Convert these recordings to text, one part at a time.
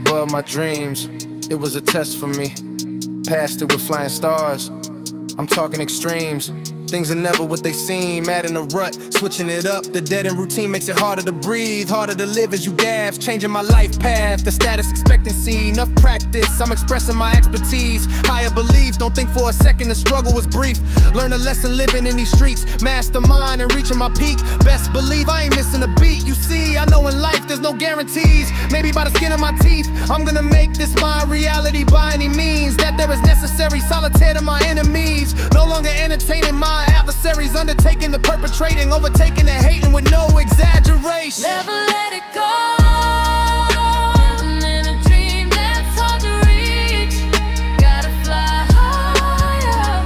above my dreams. It was a test for me. Passed it with flying stars. I'm talking extremes. Things are never what they seem. Adding a rut, switching it up. The dead end routine makes it harder to breathe, harder to live as you gas. Changing my life path, the status expectancy. Enough practice, I'm expressing my expertise. Higher belief, don't think for a second the struggle was brief. Learn a lesson living in these streets. Mastermind and reaching my peak. Best believe I ain't missing a beat. You see, I know in life there's no guarantees. Maybe by the skin of my teeth, I'm gonna make this my reality by any means. That there is necessary solitaire to my enemies. No longer entertaining my adversaries, undertaking the perpetrating, overtaking the hating with no exaggeration. Never let it go. Living in a dream that's hard to reach. Gotta fly higher.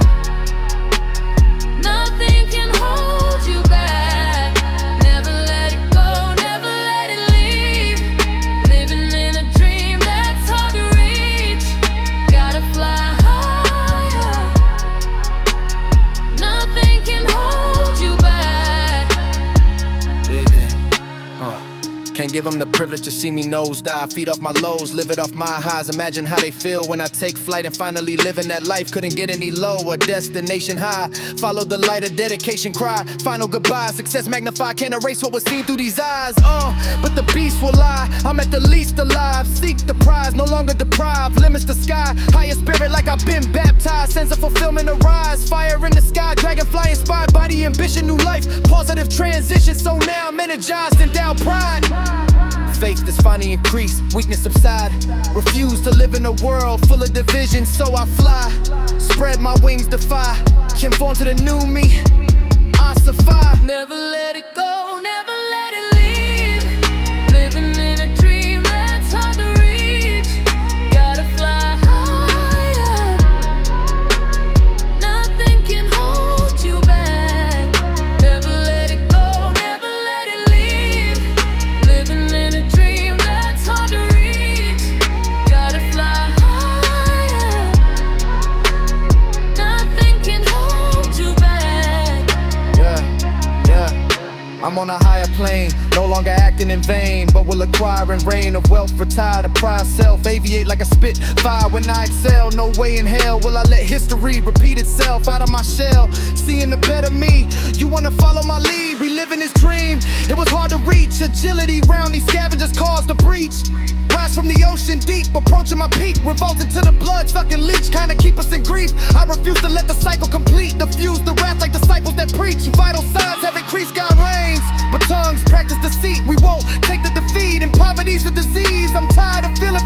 Nothing can hold you back. Never let it go, never let it leave. Living in a dream that's hard to reach. Gotta fly higher. Nothing can hold you back. Can't give them the privilege to see me nosedive. Feed off my lows, live it off my highs. Imagine how they feel when I take flight and finally living that life. Couldn't get any lower, destination high. Follow the light of dedication, cry. Final goodbye, success magnified. Can't erase what was seen through these eyes. But the beast will lie. I'm at the least alive. Seek the prize, no longer deprived. Limits the sky, higher spirit like I've been baptized. Sense of fulfillment arise. Fire in the sky, dragonfly inspired by the ambition. New life, positive transition. So now I'm energized, endowed pride. Faith that's finally increased, weakness subside. Refuse to live in a world full of division, so I fly. Spread my wings, defy. Conform to the new me, I survive. Never let it go, never let it leave. Living in a dream that's hard to reach. Gotta fly higher. Nothing can hold you back. Never let it go, never let it leave. Living in a dream that's hard to reach. Gotta fly higher. Nothing can hold you back. Yeah. I'm on a higher plane, no longer acting in vain, but will acquire and reign of wealth, retire to pride self, aviate like a spitfire when I excel. No way in hell will I let history repeat itself. Out of my shell, seeing the better me. You wanna follow my lead, reliving this dream. It was hard to reach, agility round these scavengers caused a breach. Rise from the ocean deep, approaching my peak, revolting to the blood, sucking leech, kinda keep us in grief. I refuse to let the cycle complete, diffuse the wrath like disciples that preach. Vital signs have increased, God reigns, but tongues practice deceit. We won't take the defeat, and poverty's a disease. I'm tired of feeling